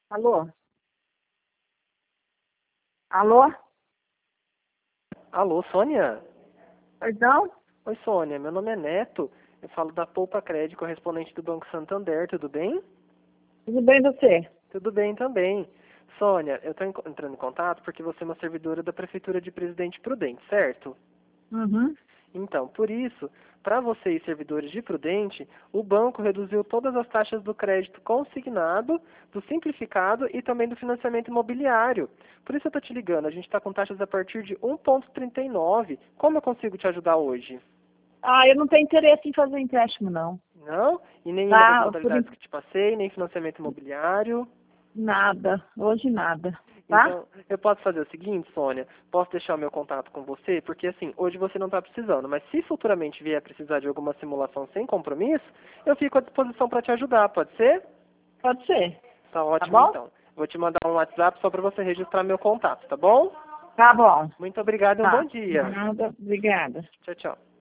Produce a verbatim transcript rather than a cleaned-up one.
Alô? Alô? Alô, Sônia? Perdão? Oi, Sônia. Meu nome é Neto. Eu falo da Poupa Crédito, correspondente do Banco Santander. Tudo bem? Tudo bem você? Tudo bem também. Sônia, eu estou entrando em contato porque você é uma servidora da Prefeitura de Presidente Prudente, certo? Uhum. Então, por isso, para vocês, servidores de Prudente, o banco reduziu todas as taxas do crédito consignado, do simplificado e também do financiamento imobiliário. Por isso eu estou te ligando. A gente está com taxas a partir de um vírgula trinta e nove. Como eu consigo te ajudar hoje? Ah, eu não tenho interesse em fazer empréstimo, não. Não? E nenhuma das Tá? Por modalidades en- que te passei, nem financiamento imobiliário? nada. Hoje nada. Tá? Então, eu posso fazer o seguinte, Sônia, posso deixar o meu contato com você, porque assim, hoje você não está precisando, mas se futuramente vier precisar de alguma simulação sem compromisso, eu fico à disposição para te ajudar, pode ser? Pode ser. Tá Tá ótimo bom? então. Vou te mandar um WhatsApp só para você registrar meu contato, tá bom? Tá bom. Muito obrigado e um bom Tá. dia. Nada. Obrigada. Tchau, tchau.